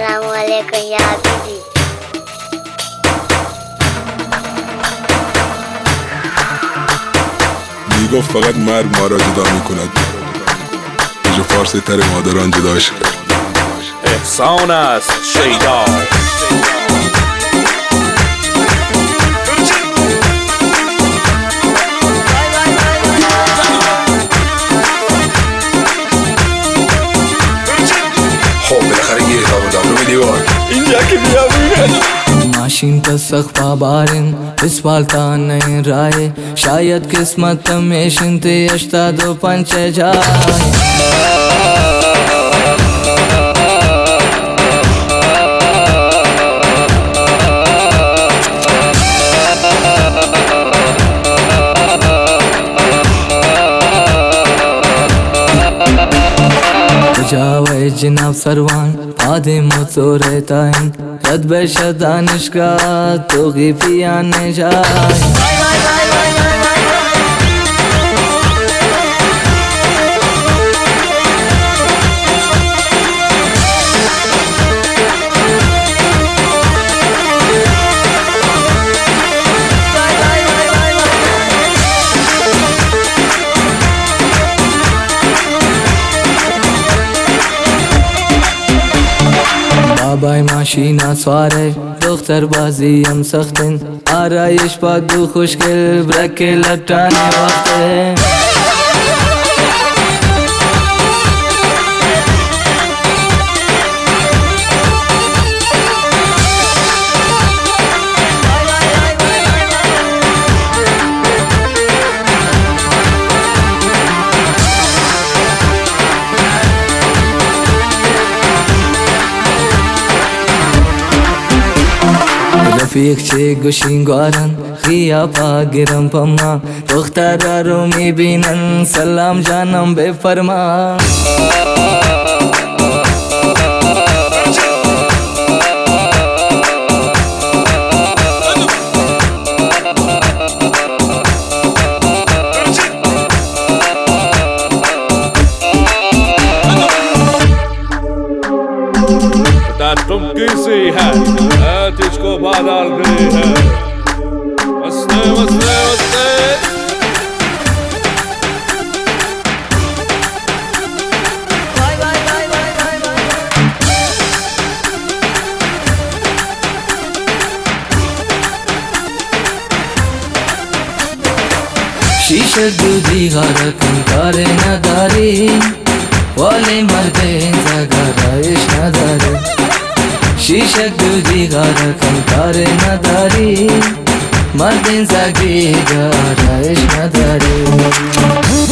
Assalamualaikum ya Habibi. میگفت فقط مرگ ما را جدا میکند، جو فارسی تر مادران جداش کرد. احسان است شیدا. خب بالاخره گیری خوابوندم رو دیوار اینجا که بیامینه ماشین کا سخت بارن اسفالتا नहीं राय शायद किस्मत में शिंते अष्टा दो पंच जाए जावे जनाब सरवान आदे मुझो रहता है रद बेशा दानिशगा तो गिफियाने जाए بای ماشینا سواره دختر بازی هم سختن آرایش پاک دو خوشگل برکه لطانه وقته رفیق چه گوشینگارن خیابا گرم پما دخترا رو میبینن سلام جانم بفرما तुम किसी है तुझको बादल गई है मस्ते मस्ते मस्ते शीशे दूधी गारा कंकारे नदारी वाले मर्दे जगराइश नदारी शीशे दूधी गारा कंकारे नदारी मर्दे जगी गाराइश नदारी